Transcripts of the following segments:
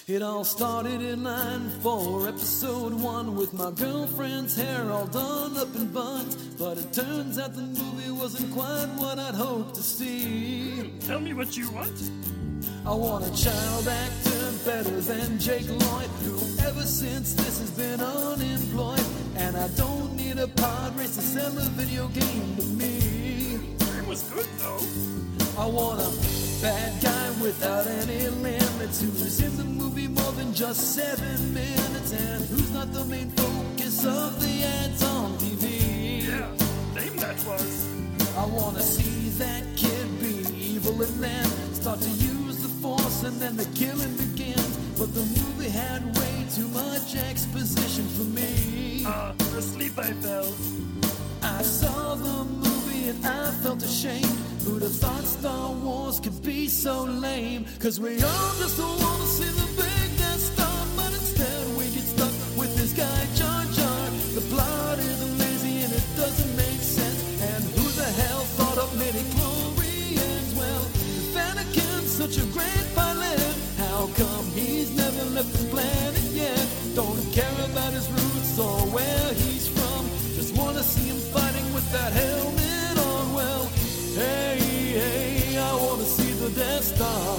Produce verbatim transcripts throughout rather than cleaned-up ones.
It all started in line for episode one with my girlfriend's hair all done up in buns. But it turns out the movie wasn't quite what I'd hoped to see. Tell me what you want. I want a child actor better than Jake Lloyd, who ever since this has been unemployed. And I don't need a pod race to sell a video game to me. It was good though. I want a bad guy without any limits, who's in the movie more than just seven minutes, and who's not the main focus of the ads on T V. Yeah, name that was. I wanna see that kid be evil and then start to use the force, and then the killing begins. But the movie had way too much exposition for me. Ah, uh, asleep I fell. I saw the movie and I felt ashamed. Who'd have thought Star Wars could be so lame? Cause we all just don't wanna see the big Death Star, but instead we get stuck with this guy Jar Jar. The plot is lazy and it doesn't make sense. And who the hell thought up midi-chlorians? Well, if Anakin's such a great pilot, how come he's never left the planet yet? Don't care about his roots or where he's from, just wanna see him fighting with that helmet on. Well, hey, hey, I wanna see the Death Star.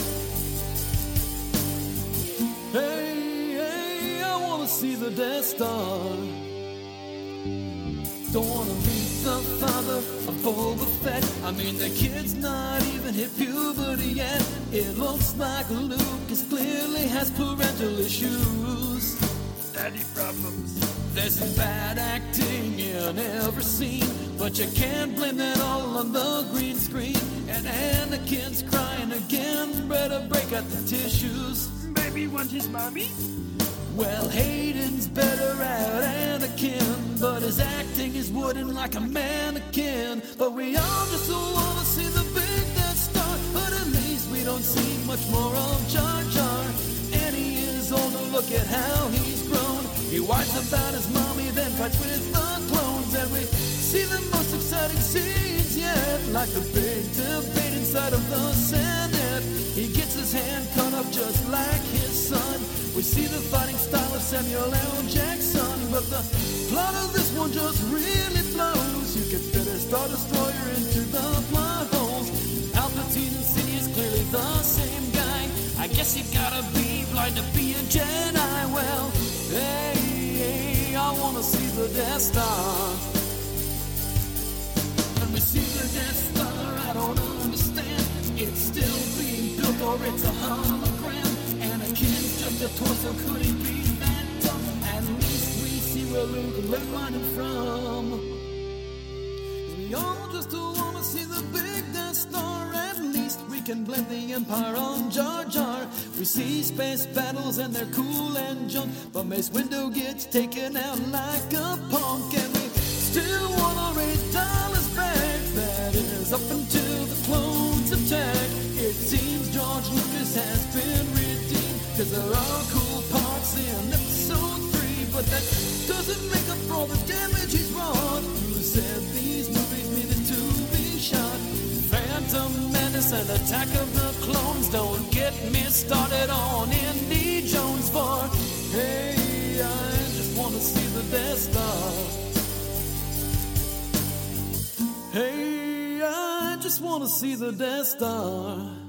Hey, hey, I wanna see the Death Star. Don't wanna meet the father of Boba Fett. I mean, the kid's not even hit puberty yet. It looks like Lucas clearly has parental issues. Daddy problems. There's some bad acting in every scene, but you can't blame that all on the green screen. And Anakin's crying again, better break out the tissues. Baby want his mommy? Well, Hayden's better at Anakin, but his acting is wooden like a mannequin. But we all just want to see the big Death Star, but at least we don't see much more of Jar Jar. And he is older, look at how he's grown. He whines about his mommy, then fights with the clones. And we see the most exciting scenes yet, like the big debate inside of the Senate. He gets his hand cut off just like his son. We see the fighting style of Samuel L. Jackson, but the plot of this one just really blows. You can fit a Star Destroyer into the plot holes. Palpatine and Sidious clearly the same guy. I guess you gotta be blind to be a Jedi. Well, hey, hey, I wanna see the Death Star. And we see the Death Star, I don't understand. It's still being built or it's a hologram. Anakin's just a torso, could he be that tough? At least we see where Luke is running from. We all just wanna see the big Death Star. At least we can blame the Empire on Jar Jar. We see space battles and they're cool and junk, but Mace Windu gets taken out like a punk. And we still wanna raid Dallas back, that is up until the clones attack. It seems George Lucas has been redeemed, cause there are cool parts in episode three, but that doesn't make up for all the damage he's wrought. Who said these movies needed to be shot? Phantom Menace and Attack of the Clones, don't get me started on Indy Jones, for hey, I just wanna see the Death Star. Hey, I just wanna see the Death Star.